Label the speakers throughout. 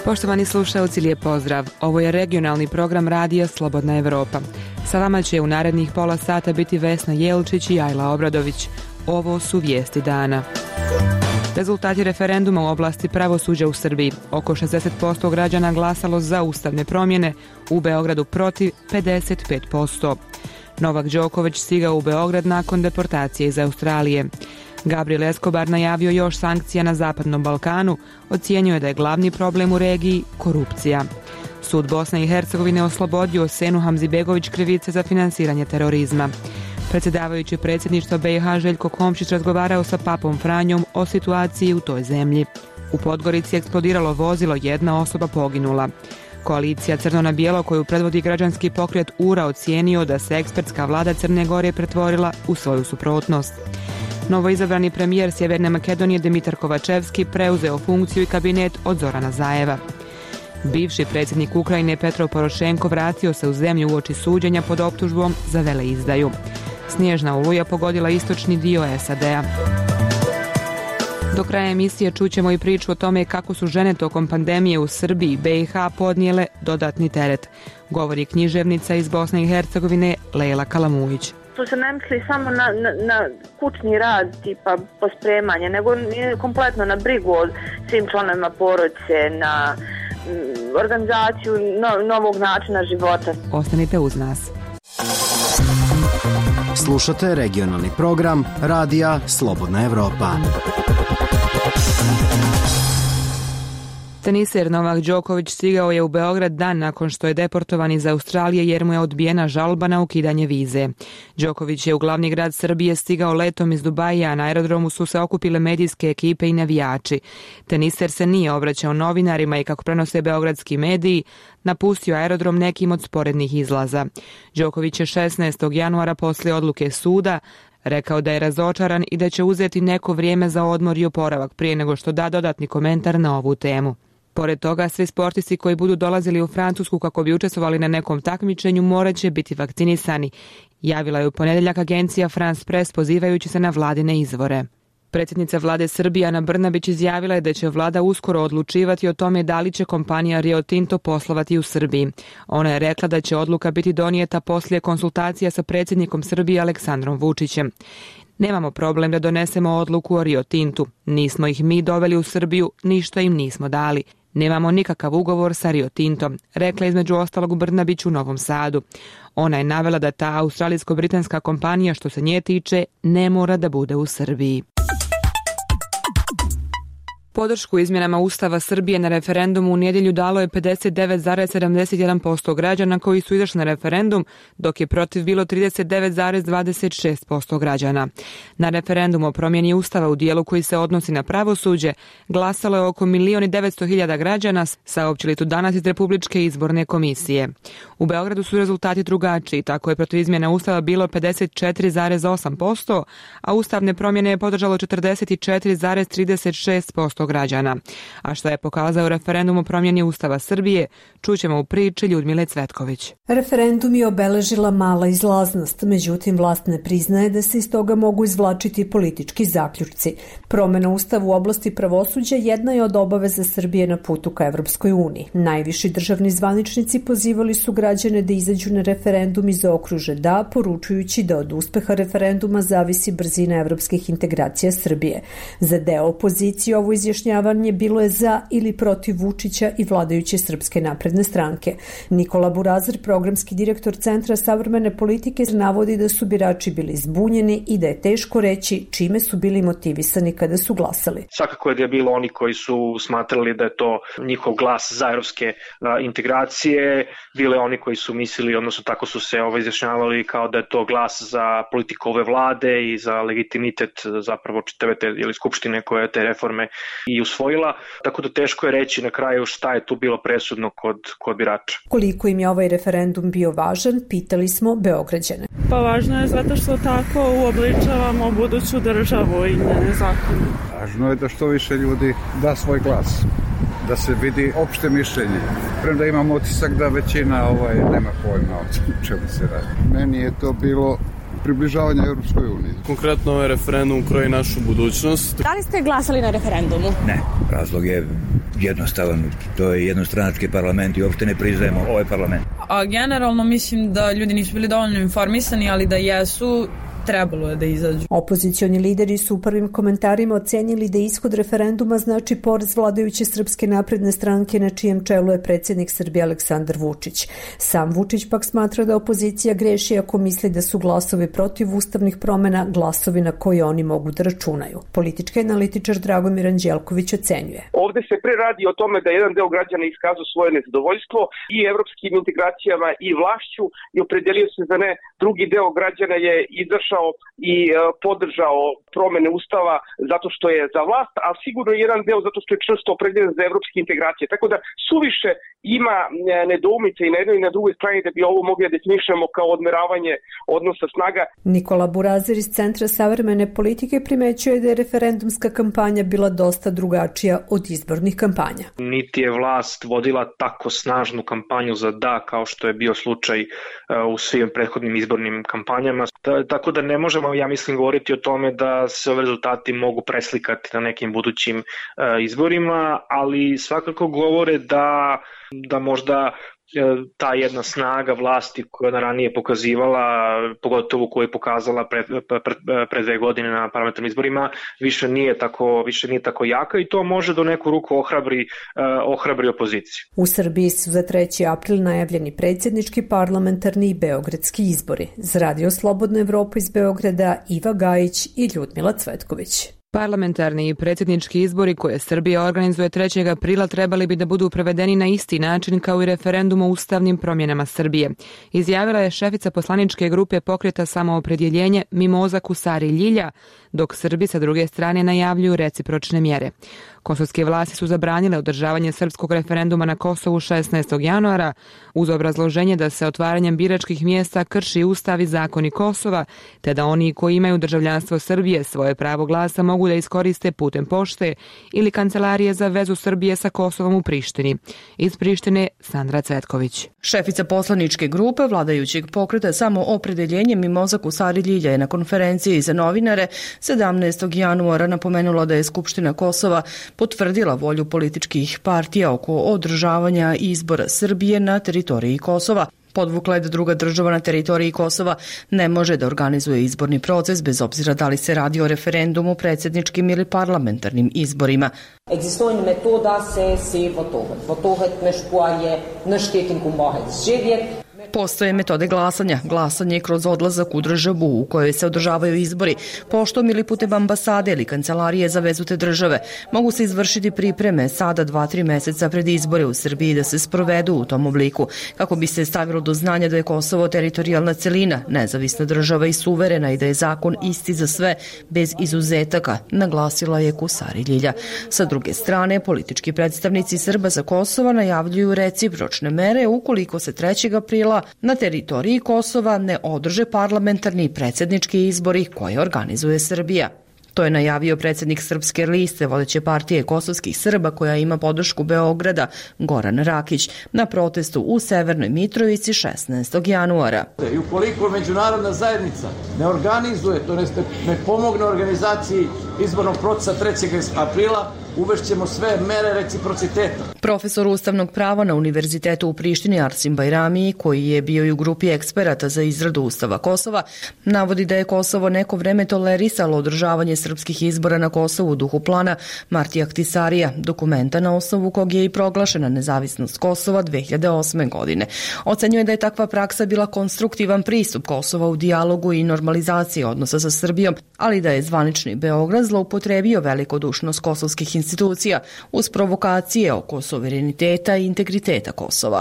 Speaker 1: Poštovani slušaoci, lijep pozdrav. Ovo je regionalni program radija Slobodna Evropa. Sa vama će u narednih pola sata biti Vesna Jelčić i Ajla Obradović. Ovo su vijesti dana. Rezultati referenduma u oblasti pravosuđa u Srbiji. Oko 60% građana glasalo za ustavne promjene, u Beogradu protiv 55%. Novak Đoković stigao u Beograd nakon deportacije iz Australije. Gabriel Escobar najavio još sankcija na Zapadnom Balkanu, ocijenio da je glavni problem u regiji korupcija. Sud Bosne i Hercegovine oslobodio Senu Hamzibegović krivice za finansiranje terorizma. Predsjedavajući predsjedništva BiH Željko Komšić razgovarao sa papom Franjom o situaciji u toj zemlji. U Podgorici eksplodiralo vozilo, jedna osoba poginula. Koalicija Crno na bijelo koju predvodi građanski pokret URA ocijenio da se ekspertska vlada Crne Gore pretvorila u svoju suprotnost. Novoizabrani premijer Sjeverne Makedonije Dimitar Kovačevski preuzeo funkciju i kabinet od Zorana Zajeva. Bivši predsjednik Ukrajine Petro Porošenko vratio se u zemlju uoči suđenja pod optužbom za veleizdaju. Snježna oluja pogodila istočni dio SAD-a. Do kraja emisije čućemo i priču o tome kako su žene tokom pandemije u Srbiji i BiH podnijele dodatni teret. Govori književnica iz Bosne i Hercegovine Lejla Kalamujić.
Speaker 2: Tu se ne misli samo na kućni rad, tipa pospremanje, nego kompletno na brigu o svim članovima porodice, na organizaciju novog načina života.
Speaker 1: Ostanite uz nas.
Speaker 3: Slušate regionalni program Radija Slobodna Evropa.
Speaker 1: Teniser Novak Đoković stigao je u Beograd dan nakon što je deportovan iz Australije jer mu je odbijena žalba na ukidanje vize. Đoković je u glavni grad Srbije stigao letom iz Dubaija, a na aerodromu su se okupile medijske ekipe i navijači. Teniser se nije obraćao novinarima i, kako prenose beogradski mediji, napustio aerodrom nekim od sporednih izlaza. Đoković je 16. januara poslije odluke suda rekao da je razočaran i da će uzeti neko vrijeme za odmor i oporavak prije nego što da dodatni komentar na ovu temu. Pored toga, svi sportisti koji budu dolazili u Francusku kako bi učestvovali na nekom takmičenju morat će biti vakcinisani, javila je u ponedjeljak agencija France Press pozivajući se na vladine izvore. Predsjednica vlade Srbije Ana Brnabić izjavila je da će vlada uskoro odlučivati o tome da li će kompanija Rio Tinto poslovati u Srbiji. Ona je rekla da će odluka biti donijeta poslije konsultacija sa predsjednikom Srbije Aleksandrom Vučićem. Nemamo problem da donesemo odluku o Rio Tintu. Nismo ih mi doveli u Srbiju, ništa im nismo dali. Nemamo nikakav ugovor sa Rio Tintom, rekla između ostalog Brnabić u Novom Sadu. Ona je navela da ta australijsko-britanska kompanija, što se nje tiče, ne mora da bude u Srbiji. Podršku izmjenama Ustava Srbije na referendumu u nedjelju dalo je 59,71% građana koji su izašli na referendum, dok je protiv bilo 39,26% građana. Na referendum o promjeni Ustava u dijelu koji se odnosi na pravosuđe glasalo je oko 1.900.000 građana, saopćili tu danas iz Republičke izborne komisije. U Beogradu su rezultati drugačiji, tako je protiv izmjena Ustava bilo 54,8%, a ustavne promjene je podržalo 44,36% građana. A što je pokazao referendum o promjeni Ustava Srbije, čućemo u priči Ljudmile Cvetković.
Speaker 4: Referendum je obeležila mala izlaznost, međutim vlast ne priznaje da se iz toga mogu izvlačiti politički zaključci. Promjena Ustava u oblasti pravosuđa jedna je od obaveza Srbije na putu ka Evropskoj uniji. Najviši državni zvaničnici pozivali su građane da izađu na referendum i zaokruže da, poručujući da od uspeha referenduma zavisi brzina evropskih integracija Srbije. Za deo opozicije ovo izjašnjavanje bilo je za ili protiv Vučića i vladajuće Srpske napredne stranke. Nikola Burazir, programski direktor Centra savremene politike, navodi da su birači bili zbunjeni i da je teško reći čime su bili motivisani kada su glasali.
Speaker 5: Svakako je da je bilo oni koji su smatrali da je to njihov glas za evropske integracije, bile oni koji su mislili, odnosno tako su se izjašnjavali kao da je to glas za politiku ove vlade i za legitimitet zapravo čitave te skupštine koja je te reforme i usvojila, tako da teško je reći na kraju šta je tu bilo presudno kod birača.
Speaker 4: Koliko im je ovaj referendum bio važan, pitali smo Beograđane.
Speaker 6: Pa važno je zato što tako uobličavamo buduću državu i njene zakone.
Speaker 7: Važno je da što više ljudi da svoj glas, da se vidi opšte mišljenje. Premda imam utisak da većina nema pojma o čemu se radi. Meni je to bilo približavanja Europskoj uniji.
Speaker 8: Konkretno ovaj referendum kroji našu budućnost.
Speaker 9: Da li ste glasali na referendumu?
Speaker 10: Ne, razlog je jednostavan. To je jednostranački parlament i uopšte ne priznajemo ovaj parlament.
Speaker 11: A generalno mislim da ljudi nisu bili dovoljno informisani, ali da jesu, trebalo je da izađu.
Speaker 4: Opozicioni lideri su u prvim komentarima ocenjili da ishod referenduma znači poraz vladajuće Srpske napredne stranke na čijem čelu je predsjednik Srbije Aleksandar Vučić. Sam Vučić pak smatra da opozicija greši ako misli da su glasovi protiv ustavnih promjena glasovi na koje oni mogu da računaju. Politički analitičar Dragomir Anđelković ocenjuje.
Speaker 12: Ovde se pre radi o tome da jedan deo građana iskazao svoje nezadovoljstvo i evropskim integracijama i vlašću i opredelio se za ne. Drugi deo građana je izašao i podržao promene ustava zato što je za vlast, a sigurno jedan deo zato što je čvrsto opredeljen za evropske integracije. Tako da suviše ima nedoumice i na jednoj i na drugoj strani da bi ovo mogli da definišemo kao odmeravanje odnosa snaga.
Speaker 4: Nikola Burazer iz Centra savremene politike primećuje da je referendumska kampanja bila dosta drugačija od izbornih kampanja.
Speaker 5: Niti je vlast vodila tako snažnu kampanju za da kao što je bio slučaj u svim prethodnim izbornim kampanjama. Tako da ne možemo, ja mislim, govoriti o tome da se ove rezultati mogu preslikati na nekim budućim izborima, ali svakako govore da možda ta jedna snaga vlasti koja je ranije pokazivala, pogotovo koju je pokazala pre 2 godine na parlamentarnim izborima, više nije tako jaka i to može do neku ruku ohrabri opoziciju.
Speaker 4: U Srbiji su za 3. april najavljeni predsjednički, parlamentarni i beogradski izbori. Za Radio Slobodna Evropa iz Beograda Iva Gajić i Ljudmila Cvetković.
Speaker 1: Parlamentarni i predsjednički izbori koje Srbija organizuje 3. aprila trebali bi da budu prevedeni na isti način kao i referendum o ustavnim promjenama Srbije. Izjavila je šefica poslaničke grupe Pokreta samoopredjeljenje Mimoza Kusari Ljilja, dok Srbi sa druge strane najavljuju recipročne mjere. Kosovske vlasti su zabranile održavanje srpskog referenduma na Kosovu 16. januara uz obrazloženje da se otvaranjem biračkih mjesta krši ustav i zakoni Kosova, te da oni koji imaju državljanstvo Srbije svoje pravo glasa mogu da iskoriste putem pošte ili kancelarije za vezu Srbije sa Kosovom u Prištini. Iz Prištine Sandra Cvetković.
Speaker 13: Šefica poslaničke grupe vladajućeg Pokreta Samoopredeljenje Mimoza Kusari Ljilja je na konferenciji za novinare 17. januara napomenula da je Skupština Kosova potvrdila volju političkih partija oko održavanja izbora Srbije na teritoriji Kosova. Podvukla je da druga država na teritoriji Kosova ne može da organizuje izborni proces bez obzira da li se radi o referendumu, predsjedničkim ili parlamentarnim izborima.
Speaker 14: Existoin metoda se votohet me špoje naštetin kumohet živjet.
Speaker 13: Postoje metode glasanja. Glasanje kroz odlazak u državu u kojoj se održavaju izbori, poštom ili putem ambasade ili kancelarije za vezu te države. Mogu se izvršiti pripreme sada 2-3 meseca pred izbore u Srbiji da se sprovedu u tom obliku, kako bi se stavilo do znanja da je Kosovo teritorijalna celina, nezavisna država i suverena i da je zakon isti za sve, bez izuzetaka, naglasila je Kusari Ljilja. Sa druge strane, politički predstavnici Srba sa Kosova najavljuju recipročne mere ukoliko se 3. aprila na teritoriji Kosova ne održe parlamentarni i predsjednički izbori koje organizuje Srbija. To je najavio predsjednik Srpske liste, vodeće partije kosovskih Srba koja ima podršku Beograda, Goran Rakić, na protestu u Severnoj Mitrovici 16. januara.
Speaker 15: I ukoliko međunarodna zajednica ne organizuje, to ne pomogne organizaciji izbornog procesa 3. aprila, uvešćemo sve mere reciprociteta.
Speaker 13: Profesor ustavnog prava na Univerzitetu u Prištini Arsim Bajrami, koji je bio i u grupi eksperata za izradu Ustava Kosova, navodi da je Kosovo neko vreme tolerisalo održavanje srpskih izbora na Kosovu u duhu plana Martija Ahtisarija, dokumenta na osnovu kog je i proglašena nezavisnost Kosova 2008. godine. Ocenjuje da je takva praksa bila konstruktivan pristup Kosova u dijalogu i normalizaciji odnosa sa Srbijom, ali da je zvanični Beograd zloupotrebio velikodušnost kosovskih institucija uz provokacije oko suvereniteta i integriteta Kosova.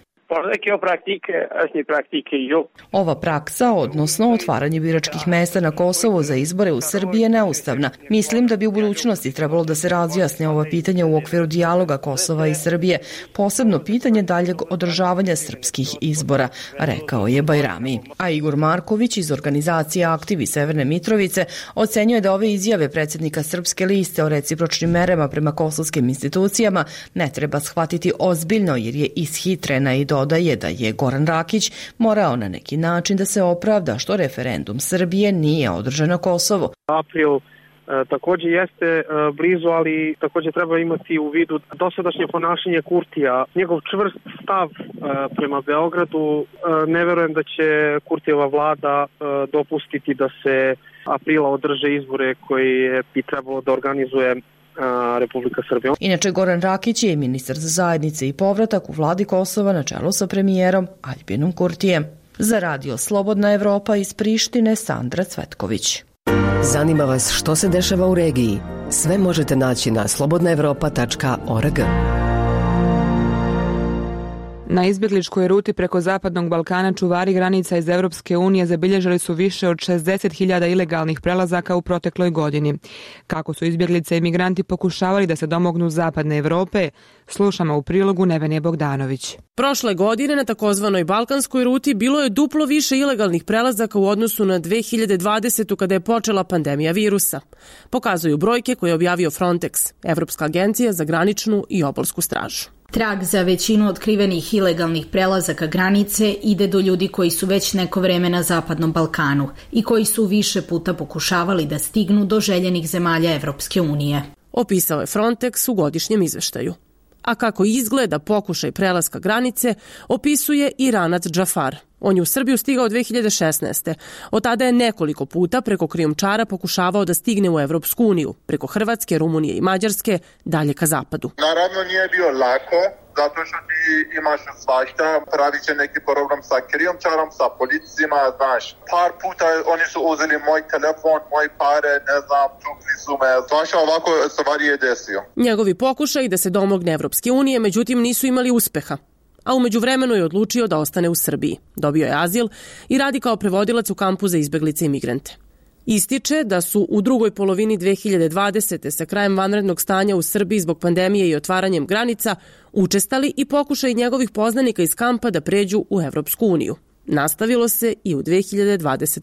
Speaker 13: Ova praksa, odnosno otvaranje biračkih mesta na Kosovu za izbore u Srbiji je neustavna. Mislim da bi u budućnosti trebalo da se razjasne ova pitanja u okviru dijaloga Kosova i Srbije, posebno pitanje daljeg održavanja srpskih izbora, rekao je Bajrami. A Igor Marković iz organizacije Aktivi Severne Mitrovice ocenjuje da ove izjave predsjednika Srpske liste o recipročnim merama prema kosovskim institucijama ne treba shvatiti ozbiljno jer je ishitrena i dodaje da je Goran Rakić morao na neki način da se opravda što referendum Srbije nije održan na Kosovo.
Speaker 16: April takođe jeste blizu, ali takođe treba imati u vidu dosadašnje ponašanje Kurtija. Njegov čvrst stav prema Beogradu, ne verujem da će Kurtijeva vlada dopustiti da se aprila održe izbore koji bi trebalo da organizuje Republika Srbija.
Speaker 13: Inače, Goran Rakić je ministar za zajednice i povratak u vladi Kosova na čelu sa premijerom Aljbinom Kurtijem. Za radio Slobodna Evropa iz Prištine, Sandra Cvetković.
Speaker 17: Zanima vas što se dešava u regiji? Sve možete naći na slobodnaevropa.org.
Speaker 1: Na izbjegličkoj ruti preko Zapadnog Balkana čuvari granica iz Evropske unije zabilježili su više od 60.000 ilegalnih prelazaka u protekloj godini. Kako su izbjeglice i migranti pokušavali da se domognu Zapadne Evrope, slušamo u prilogu Nevenje Bogdanović.
Speaker 18: Prošle godine na takozvanoj Balkanskoj ruti bilo je duplo više ilegalnih prelazaka u odnosu na 2020. kada je počela pandemija virusa. Pokazuju brojke koje je objavio Frontex, Evropska agencija za graničnu i obalsku stražu.
Speaker 19: Trag za većinu otkrivenih ilegalnih prelazaka granice ide do ljudi koji su već neko vreme na Zapadnom Balkanu i koji su više puta pokušavali da stignu do željenih zemalja Evropske unije.
Speaker 18: Opisao je Frontex u godišnjem izveštaju. A kako izgleda pokušaj prelaska granice, opisuje i Ranac Džafar. On je u Srbiju stigao 2016. Od tada je nekoliko puta preko krijumčara pokušavao da stigne u Evropsku uniju, preko Hrvatske, Rumunije i Mađarske, dalje ka zapadu.
Speaker 20: Naravno nije bio lako, zato što ti imaš svašta, pravi će neki problem sa krijumčarom, sa policijima, znaš. Par puta oni su uzeli moj telefon, moje pare, ne znam, tukli su me, svašta ovako stvari je desio.
Speaker 18: Njegovi pokušaj da se domogne Evropske unije, međutim, nisu imali uspeha. A umeđu vremenu je odlučio da ostane u Srbiji. Dobio je azil i radi kao prevodilac u kampu za izbeglice i migrante. Ističe da su u drugoj polovini 2020. sa krajem vanrednog stanja u Srbiji zbog pandemije i otvaranjem granica učestali i pokušaj njegovih poznanika iz kampa da pređu u Evropsku uniju. Nastavilo se i u 2021.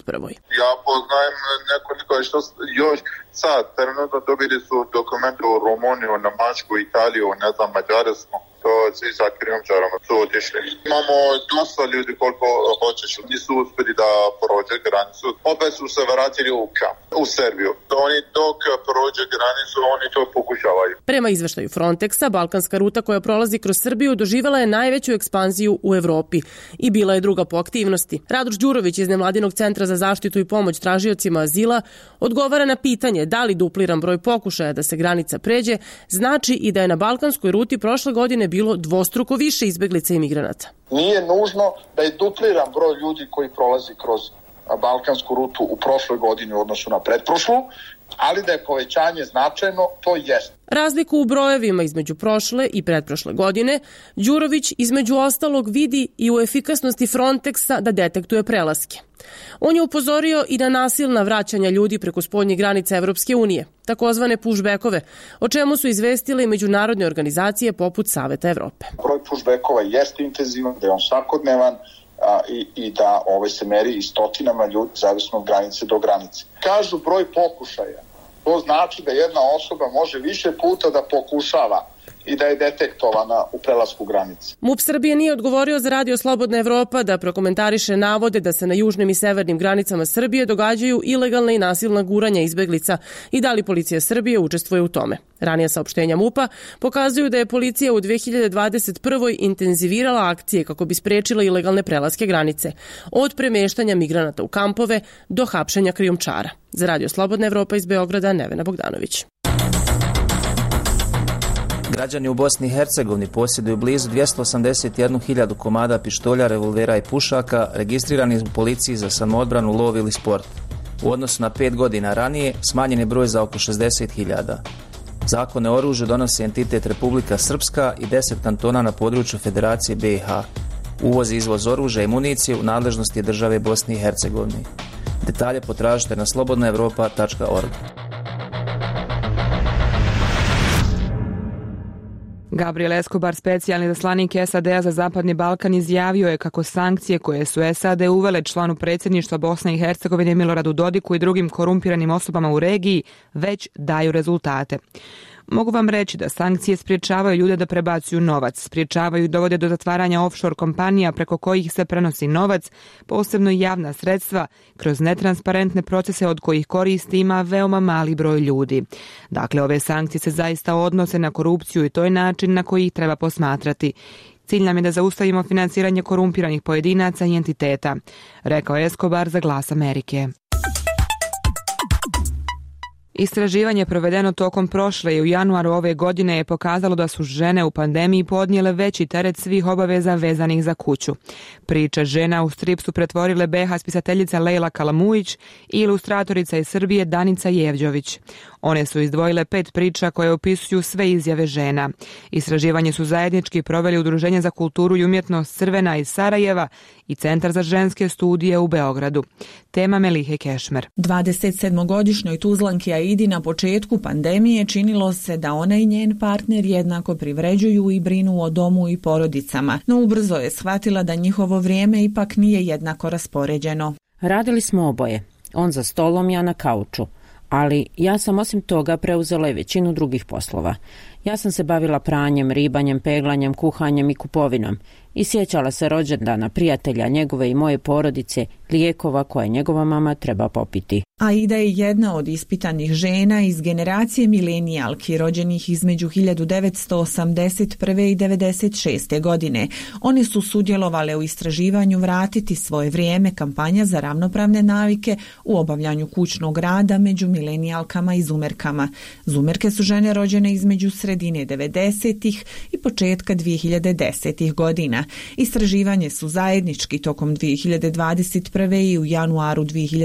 Speaker 20: Ja poznajem nekoliko što još sad, trenutno dobili su dokumente u Rumuniju, na Mačku, Italiju, ne znam, Mađarsku. To svi sa krijumčarom su otišli. Imamo dosta ljudi koliko hoćeš. Nisu uspjeli da prođe granicu. Opet su se vratili u Srbiju. Oni dok prođe granicu, oni to pokušavaju.
Speaker 18: Prema izveštaju Frontexa, balkanska ruta koja prolazi kroz Srbiju doživjela je najveću ekspanziju u Evropi i bila je druga po aktivnosti. Radoš Đurović iz Nevladinog centra za zaštitu i pomoć tražiocima azila odgovara na pitanje da li dupliran broj pokušaja da se granica pređe znači i da je na balkanskoj ruti prošle godine bilo dvostruko više izbeglica i migranata.
Speaker 20: Nije nužno da je dupliran broj ljudi koji prolazi kroz balkansku rutu u prošloj godini u odnosu na pretprošlu, ali da je povećanje značajno, to jest.
Speaker 18: Razliku u brojevima između prošle i pretprošle godine Đurović između ostalog vidi i u efikasnosti Frontexa da detektuje prelaske. On je upozorio i na nasilna vraćanja ljudi preko spoljnih granica Evropske unije, takozvane pushbackove, o čemu su izvestile i međunarodne organizacije poput Saveta Evrope.
Speaker 20: Broj pushbackova jeste intenzivan, da je on svakodnevan i da se meri i stotinama ljudi zavisno od granice do granice. Kažu broj pokušaja. To znači da jedna osoba može više puta da pokušava i da je detektovana u prelasku granice.
Speaker 18: MUP Srbije nije odgovorio za radio Slobodna Evropa da prokomentariše navode da se na južnim i severnim granicama Srbije događaju ilegalna i nasilna guranja izbeglica i da li policija Srbije učestvuje u tome. Ranija saopštenja MUP-a pokazuju da je policija u 2021. intenzivirala akcije kako bi sprečila ilegalne prelaske granice, od premeštanja migranata u kampove do hapšenja krijumčara. Za radio Slobodna Evropa iz Beograda, Nevena Bogdanović.
Speaker 21: Građani u Bosni i Hercegovini posjeduju blizu 281.000 komada pištolja, revolvera i pušaka registriranih u policiji za samoodbranu, lov ili sport. U odnosu na 5 godina ranije smanjen je broj za oko 60.000. Zakone o oružju donosi entitet Republika Srpska i 10 kantona na području Federacije BiH. Uvoz i izvoz oružja i municije u nadležnosti je države Bosne i Hercegovine. Detalje potražite na slobodnaevropa.org.
Speaker 1: Gabriel Escobar, specijalni zaslanik SAD-a za Zapadni Balkan, izjavio je kako sankcije koje su SAD uvele članu predsjedništva Bosne i Hercegovine Miloradu Dodiku i drugim korumpiranim osobama u regiji već daju rezultate. Mogu vam reći da sankcije spriječavaju ljude da prebacuju novac, spriječavaju i dovode do zatvaranja offshore kompanija preko kojih se prenosi novac, posebno javna sredstva, kroz netransparentne procese od kojih koristi ima veoma mali broj ljudi. Dakle, ove sankcije se zaista odnose na korupciju i to je način na koji ih treba posmatrati. Cilj nam je da zaustavimo financiranje korumpiranih pojedinaca i entiteta, rekao Escobar za Glas Amerike. Istraživanje provedeno tokom prošle i u januaru ove godine je pokazalo da su žene u pandemiji podnijele veći teret svih obaveza vezanih za kuću. Priče žena u strip su pretvorile BiH spisateljica Lejla Kalamujić i ilustratorica iz Srbije Danica Jevđović. One su izdvojile 5 priča koje opisuju sve izjave žena. Istraživanje su zajednički proveli Udruženje za kulturu i umjetnost Crvena iz Sarajeva i Centar za ženske studije u Beogradu. Tema Melihe Kešmer.
Speaker 2: 27-godišnjoj Tuzlanki Aidi na početku pandemije činilo se da ona i njen partner jednako privređuju i brinu o domu i porodicama, no ubrzo je shvatila da njihovo vrijeme ipak nije jednako raspoređeno.
Speaker 22: Radili smo oboje, on za stolom, ja na kauču. Ali ja sam osim toga preuzela i većinu drugih poslova. Ja sam se bavila pranjem, ribanjem, peglanjem, kuhanjem i kupovinom i sjećala se rođendana prijatelja njegove i moje porodice, lijekova koje njegova mama treba popiti.
Speaker 2: Aida je jedna od ispitanih žena iz generacije milenijalki rođenih između 1981. i 1996. godine. One su sudjelovale u istraživanju Vratiti svoje vrijeme, kampanja za ravnopravne navike u obavljanju kućnog rada među milenijalkama i zumerkama. Zumerke su žene rođene između sredine 90-ih i početka 2010-ih godina. Istraživanje su zajednički tokom 2021. i u januaru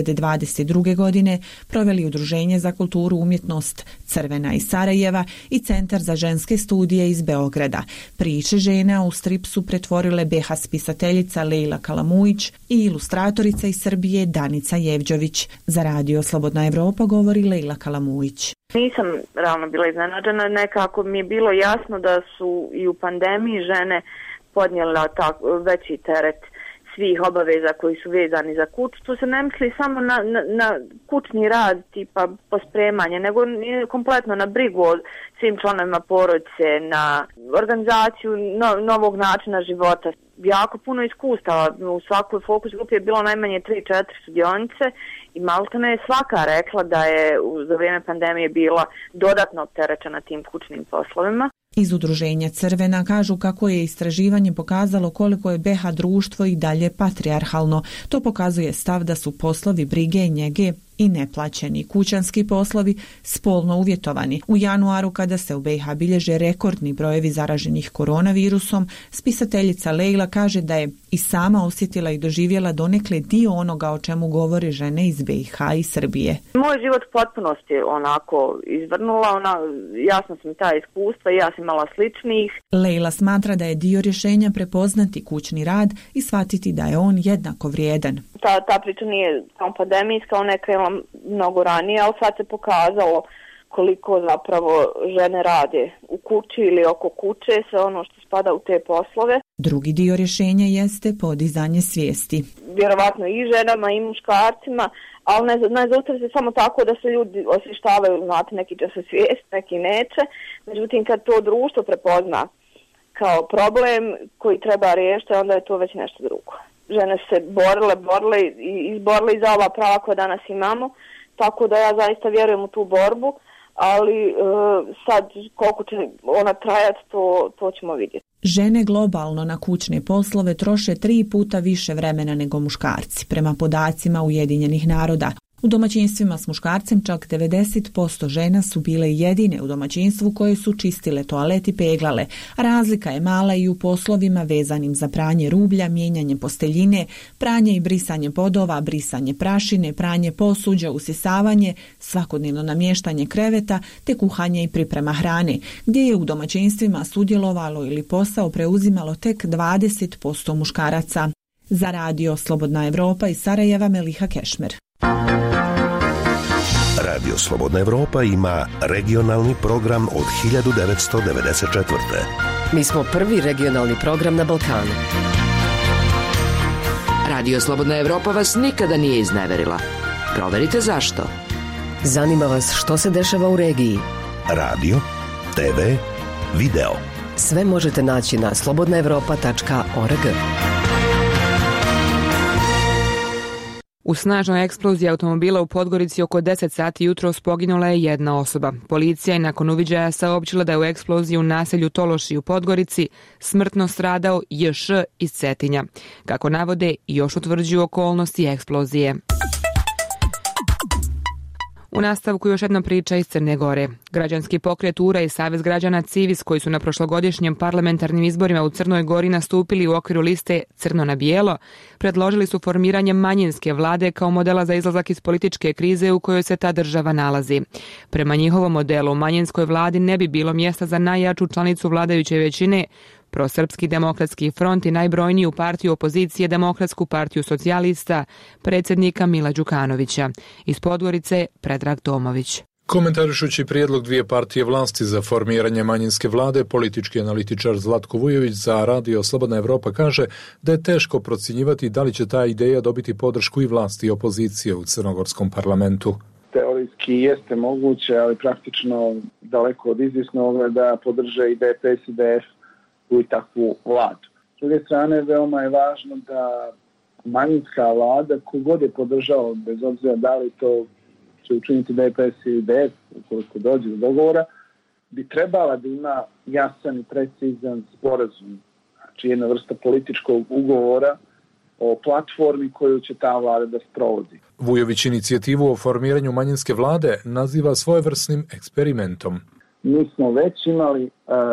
Speaker 2: 2022. godine proveli Udruženje za kulturu umjetnost Crvena iz Sarajeva i Centar za ženske studije iz Beograda. Priče žena u strip su pretvorile BiH spisateljica Lejla Kalamujić i ilustratorica iz Srbije Danica Jevđović. Za Radio Slobodna Evropa govori Lejla Kalamujić.
Speaker 23: Nisam realno bila iznenađena, nekako mi je bilo jasno da su i u pandemiji žene podnijela veći teret svih obaveza koji su vezani za kuću. Tu se ne misli samo na kućni rad, tipa pospremanje, nego kompletno na brigu o svim članovima porodice, na organizaciju novog načina života. Jako puno iskustava. U svakoj fokus grupi je bilo najmanje 3-4 sudionice i maltene je svaka rekla da je za vrijeme pandemije bila dodatno opterećena tim kućnim poslovima.
Speaker 2: Iz Udruženja Crvena kažu kako je istraživanje pokazalo koliko je BiH društvo i dalje patrijarhalno. To pokazuje stav da su poslovi brige i njege i neplaćeni kućanski poslovi spolno uvjetovani. U januaru, kada se u BiH bilježe rekordni brojevi zaraženih koronavirusom, spisateljica Lejla kaže da je i sama osjetila i doživjela donekle dio onoga o čemu govore žene iz BiH i Srbije.
Speaker 23: Moj život potpunosti onako izvrnula, jasno sam ta iskustva i ja sam imala sličnih.
Speaker 2: Lejla smatra da je dio rješenja prepoznati kućni rad i shvatiti da je on jednako vrijedan.
Speaker 23: Ta priča nije samo pandemijska, ona je krenula mnogo ranije, ali sad se pokazalo koliko zapravo žene rade u kući ili oko kuće, sve ono što spada u te poslove.
Speaker 2: Drugi dio rješenja jeste podizanje svijesti.
Speaker 23: Vjerovatno i ženama i muškarcima, ali ne zaustavi se samo tako da se ljudi osvještavaju, znate, neki će se svijest, neki neće. Međutim, kad to društvo prepozna kao problem koji treba riješiti, onda je to već nešto drugo. Žene se borile i izborile za ova prava koja danas imamo, tako da ja zaista vjerujem u tu borbu, ali sad koliko će ona trajati, to ćemo vidjeti.
Speaker 2: Žene globalno na kućne poslove troše 3 puta više vremena nego muškarci, prema podacima Ujedinjenih naroda. U domaćinstvima s muškarcem čak 90% žena su bile jedine u domaćinstvu koje su čistile toalet i peglale, a razlika je mala i u poslovima vezanim za pranje rublja, mijenjanje posteljine, pranje i brisanje podova, brisanje prašine, pranje posuđa, usisavanje, svakodnevno namještanje kreveta te kuhanje i priprema hrane, gdje je u domaćinstvima sudjelovalo ili posao preuzimalo tek 20% muškaraca. Za Radio Slobodna Evropa iz Sarajeva Meliha Kešmer.
Speaker 24: Radio Slobodna Evropa ima regionalni program od 1994.
Speaker 17: Mi smo prvi regionalni program na Balkanu.
Speaker 25: Radio Slobodna Evropa vas nikada nije izneverila. Proverite zašto.
Speaker 17: Zanima vas što se dešava u regiji.
Speaker 24: Radio TV, video.
Speaker 17: Sve možete naći na slobodnaevropa.org.
Speaker 1: U snažnoj eksploziji automobila u Podgorici oko 10 sati jutros poginula je jedna osoba. Policija je nakon uviđaja saopćila da je u eksploziji u naselju Tološi u Podgorici smrtno stradao J.Š. iz Cetinja. Kako navode, još utvrđuju okolnosti eksplozije. U nastavku još jedna priča iz Crne Gore. Građanski pokret URA i Savez građana Civis, koji su na prošlogodišnjem parlamentarnim izborima u Crnoj Gori nastupili u okviru liste Crno na bijelo, predložili su formiranje manjinske vlade kao modela za izlazak iz političke krize u kojoj se ta država nalazi. Prema njihovom modelu, u manjinskoj vladi ne bi bilo mjesta za najjaču članicu vladajuće većine, Prosrpski demokratski front i najbrojniju partiju opozicije Demokratsku partiju socijalista, predsjednika Mila Đukanovića. Iz Podgorice, Predrag Tomović.
Speaker 3: Komentarišući prijedlog dvije partije vlasti za formiranje manjinske vlade, politički analitičar Zlatko Vujović za Radio Slobodna Evropa kaže da je teško procjenjivati da li će ta ideja dobiti podršku i vlasti i opozicije u crnogorskom parlamentu.
Speaker 6: Teorijski jeste moguće, ali praktično daleko od izvjesnog da podrže i DPS i DF u takvu vladu. S druge strane, veoma je važno da manjinska vlada, kogod je podržao, bez obzira da li to će učiniti DPS i DF, ukoliko dođe do dogovora, bi trebala da ima jasan i precizan sporazum, znači jedna vrsta političkog ugovora o platformi koju će ta vlada da sprovodi.
Speaker 3: Vujović inicijativu o formiranju manjinske vlade naziva svojevrsnim eksperimentom.
Speaker 6: Mi smo već imali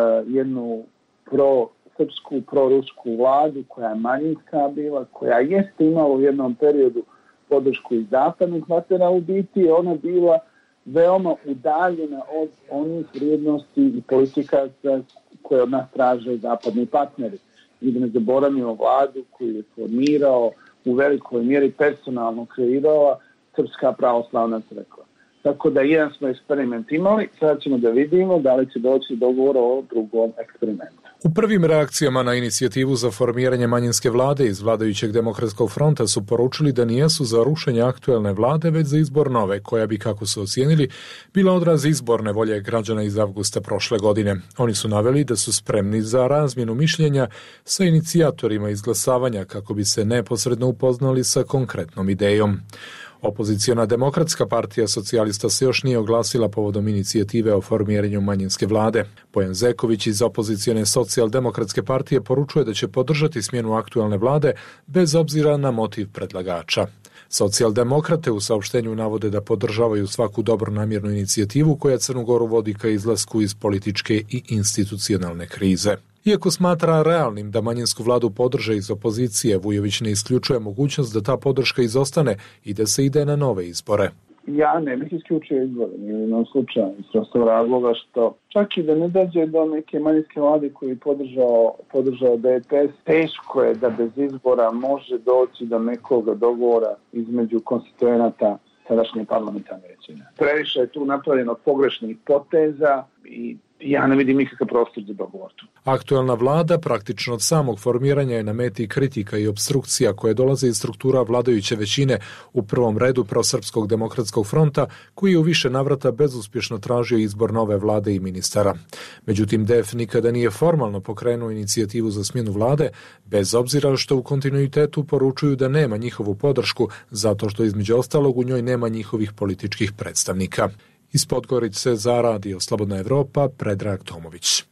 Speaker 6: jednu pro-srpsku, pro-rusku vladu koja je manjinska bila, koja jeste imala u jednom periodu podršku iz zapadnih vatera, u biti ona bila veoma udaljena od onih vrijednosti i politika koje od nas traže zapadni partneri. I da ne zaboravimo vladu koju je formirao, u velikoj mjeri personalno kreirala Srpska pravoslavna crkva. Tako da jedan smo eksperiment imali, sada ćemo da vidimo da li će doći dogovor o drugom eksperimentu.
Speaker 3: U prvim reakcijama na inicijativu za formiranje manjinske vlade iz vladajućeg Demokratskog fronta su poručili da nijesu za rušenje aktuelne vlade, već za izbor nove, koja bi, kako su ocijenili, bila odraz izborne volje građana iz avgusta prošle godine. Oni su naveli da su spremni za razmjenu mišljenja sa inicijatorima izglasavanja kako bi se neposredno upoznali sa konkretnom idejom. Opoziciona Demokratska partija socijalista se još nije oglasila povodom inicijative o formiranju manjinske vlade. Bojan Zeković iz opozicione Socijaldemokratske partije poručuje da će podržati smjenu aktualne vlade bez obzira na motiv predlagača. Socijaldemokrate u saopštenju navode da podržavaju svaku dobronamjernu inicijativu koja Crnu Goru vodi ka izlasku iz političke i institucionalne krize. Iako smatra realnim da manjinsku vladu podrže iz opozicije, Vujović ne isključuje mogućnost da ta podrška izostane i da se ide na nove izbore.
Speaker 6: Ja ne bih isključio izbore, ni u slučaju, iz prostog razloga što čak i da ne dođe do neke manjinske vlade koji je podržao DPS, teško je da bez izbora može doći do nekog dogovora između konstituenata sadašnje parlamentarne većine. Previše je tu napravljeno pogrešnih poteza i ja ne vidim nikakav prostor za dogovor.
Speaker 3: Aktualna vlada praktično od samog formiranja je na meti kritika i opstrukcija koje dolaze iz struktura vladajuće većine, u prvom redu Prosrpskog demokratskog fronta, koji je u više navrata bezuspješno tražio izbor nove vlade i ministara. Međutim, DF nikada nije formalno pokrenuo inicijativu za smjenu vlade, bez obzira što u kontinuitetu poručuju da nema njihovu podršku, zato što između ostalog u njoj nema njihovih političkih predstavnika. Iz Podgorice za Radio Slobodna Evropa, Predrag Tomović.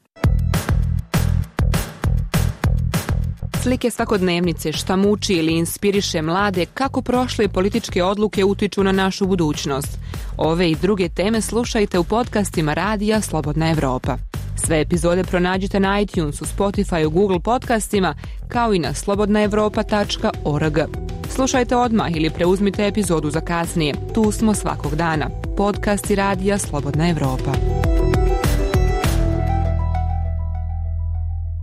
Speaker 1: Slike svakodnevnice, šta muči ili inspiriše mlade, kako prošle političke odluke utiču na našu budućnost. Ove i druge teme slušajte u podcastima Radija Slobodna Evropa. Sve epizode pronađite na iTunesu, Spotify, Google podcastima, kao i na slobodnaevropa.org. Slušajte odmah ili preuzmite epizodu za kasnije. Tu smo svakog dana. Podcasti Radija Slobodna Evropa.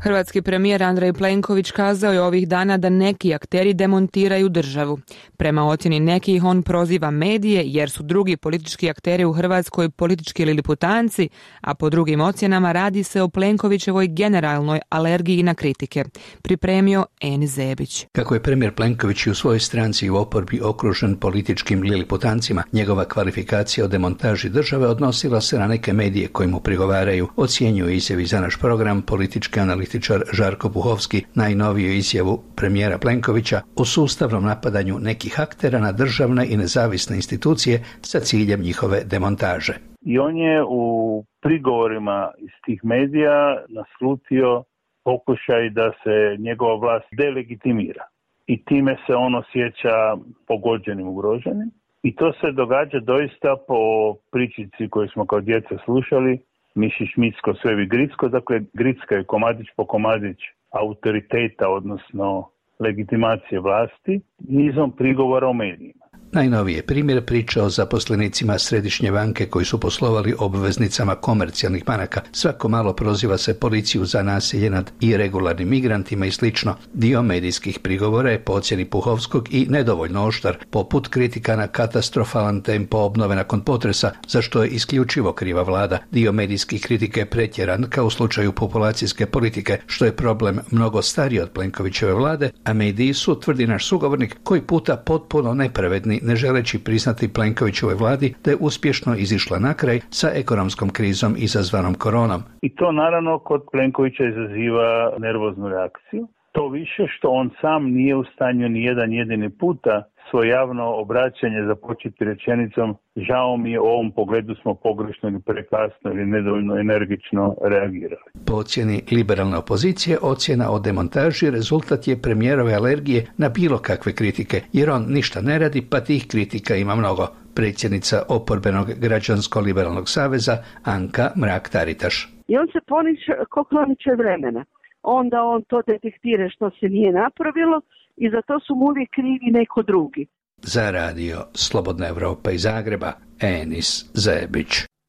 Speaker 1: Hrvatski premijer Andrej Plenković kazao je ovih dana da neki akteri demontiraju državu. Prema ocjeni nekih on proziva medije jer su drugi politički akteri u Hrvatskoj politički liliputanci, a po drugim ocjenama radi se o Plenkovićevoj generalnoj alergiji na kritike. Pripremio Enis Zebić.
Speaker 7: Kako je premijer Plenković i u svojoj stranci u oporbi okružen političkim liliputancima, njegova kvalifikacija o demontaži države odnosila se na neke medije koji mu prigovaraju, ocjenjuje izjavi za naš program politički analitičar Žarko Puhovski najnoviju izjavu premijera Plenkovića o sustavnom napadanju nekih aktera na državne i nezavisne institucije sa ciljem njihove demontaže.
Speaker 8: I on je u prigovorima iz tih medija naslutio pokušaj da se njegova vlast delegitimira. I time se on osjeća pogođenim, ugroženim. I to se događa doista po pričici koju smo kao djeca slušali, Miši Šmicko, Svevi Gricko, dakle Gricka je komadić po komadić autoriteta, odnosno legitimacije vlasti, nizom prigovora o medijima.
Speaker 7: Najnoviji je primjer priča o zaposlenicima Središnje banke koji su poslovali obveznicama komercijalnih banaka. Svako malo proziva se policiju za nasilje nad irregularnim migrantima i slično. Dio medijskih prigovora je po ocjeni Puhovskog i nedovoljno oštar, poput kritika na katastrofalan tempo obnove nakon potresa, za što je isključivo kriva vlada. Dio medijskih kritike je pretjeran kao u slučaju populacijske politike, što je problem mnogo stariji od Plenkovićeve vlade, a mediji su, tvrdi naš sugovornik, koji puta potpuno nepravedni, ne želeći priznati Plenkovićevoj vladi da je uspješno izišla na kraj sa ekonomskom krizom izazvanom koronom.
Speaker 8: I to naravno kod Plenkovića izaziva nervoznu reakciju. To više što on sam nije u stanju ni jedan jedini puta svoje javno obraćanje započeti rečenicom žao mi je, u ovom pogledu smo pogrešno ili prekasno ili nedovoljno energično reagirali.
Speaker 7: Po ocjeni liberalne opozicije, ocjena o demontaži rezultat je premijerove alergije na bilo kakve kritike, jer on ništa ne radi, pa tih kritika ima mnogo. Predsjednica oporbenog građansko-liberalnog saveza Anka Mrak-Taritaš.
Speaker 9: I on se pokloniče vremena. Onda on to detektira što se nije napravilo i za to su mu uvijek krivi neko drugi.
Speaker 7: Za radio Slobodna Evropa iz Zagreba, Enis Zebić.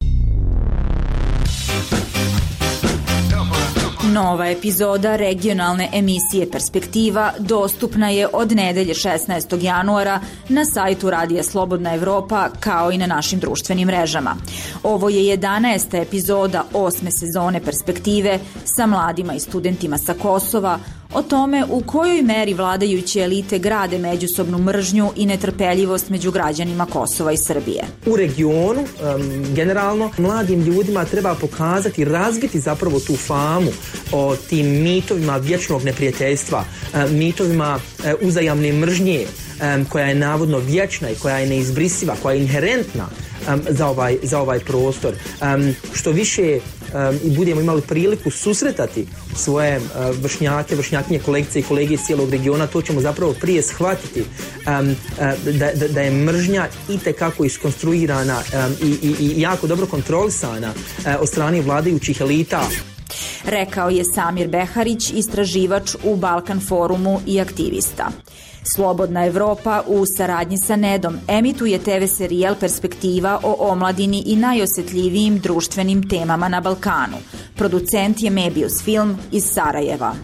Speaker 10: Nova epizoda regionalne emisije Perspektiva dostupna je od nedelje 16. januara na sajtu Radija Slobodna Evropa kao i na našim društvenim mrežama. Ovo je 11. epizoda 8. sezone Perspektive sa mladima i studentima sa Kosova o tome u kojoj meri vladajuće elite grade međusobnu mržnju i netrpeljivost među građanima Kosova i Srbije.
Speaker 11: U regionu, generalno, mladim ljudima treba pokazati i razbiti zapravo tu famu o tim mitovima vječnog neprijateljstva, mitovima uzajamne mržnje koja je navodno vječna i koja je neizbrisiva, koja je inherentna za ovaj prostor. Što više i budemo imali priliku susretati svoje vršnjakinje, kolegice i kolege iz cijelog regiona, to ćemo zapravo prije shvatiti da je mržnja itekako iskonstruirana i jako dobro kontrolisana od strane vladajućih elita.
Speaker 10: Rekao je Samir Beharić, istraživač u Balkan forumu i aktivista. Slobodna Evropa u saradnji sa Nedom emituje TV serijal Perspektiva o omladini i najosjetljivijim društvenim temama na Balkanu. Producent je Mebius Film iz Sarajeva.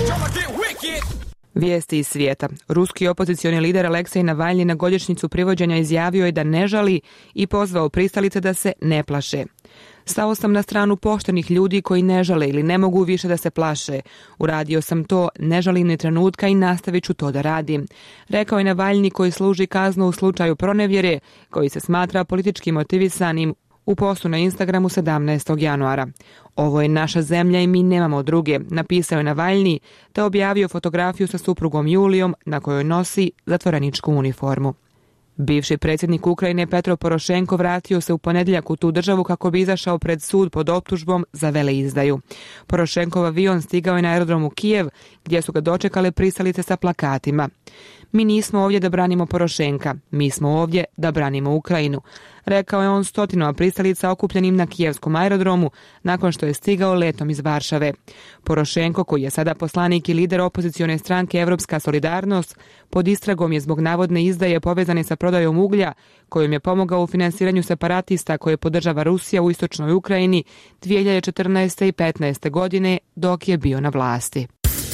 Speaker 1: Vijesti iz svijeta. Ruski opozicioni lider Aleksej Navalnji na godišnjicu privođenja izjavio je da ne žali i pozvao pristalice da se ne plaše. Stao sam na stranu poštenih ljudi koji ne žale ili ne mogu više da se plaše. Uradio sam to, ne žalim ni trenutka i nastavit ću to da radim. Rekao je Navalnji koji služi kaznu u slučaju pronevjere, koji se smatra politički motivisanim u postu na Instagramu 17. januara. Ovo je naša zemlja i mi nemamo druge, napisao je Navalnji, te objavio fotografiju sa suprugom Julijom na kojoj nosi zatvoreničku uniformu. Bivši predsjednik Ukrajine Petro Porošenko vratio se u ponedjeljak u tu državu kako bi izašao pred sud pod optužbom za veleizdaju. Porošenkov avion stigao je na aerodromu Kijev, gdje su ga dočekale pristalice sa plakatima. Mi nismo ovdje da branimo Porošenka, mi smo ovdje da branimo Ukrajinu, rekao je on stotinama pristalica okupljenim na kijevskom aerodromu nakon što je stigao letom iz Varšave. Porošenko, koji je sada poslanik i lider opozicione stranke Evropska solidarnost, pod istragom je zbog navodne izdaje povezane sa prodajom uglja, kojom je pomogao u finansiranju separatista koje podržava Rusija u istočnoj Ukrajini 2014. i 2015. godine dok je bio na vlasti.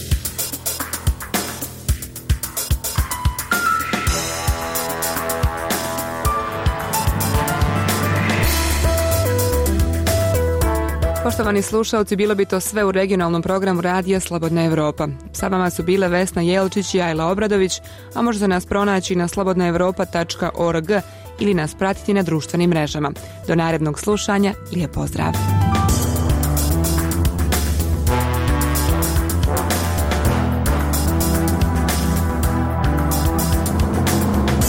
Speaker 1: Poštovani slušalci, bilo bi to sve u regionalnom programu Radija Slobodna Evropa. Sa vama su bile Vesna Jelčić i Ajla Obradović, a možete nas pronaći na slobodnaevropa.org ili nas pratiti na društvenim mrežama. Do narednog slušanja, lijep pozdrav!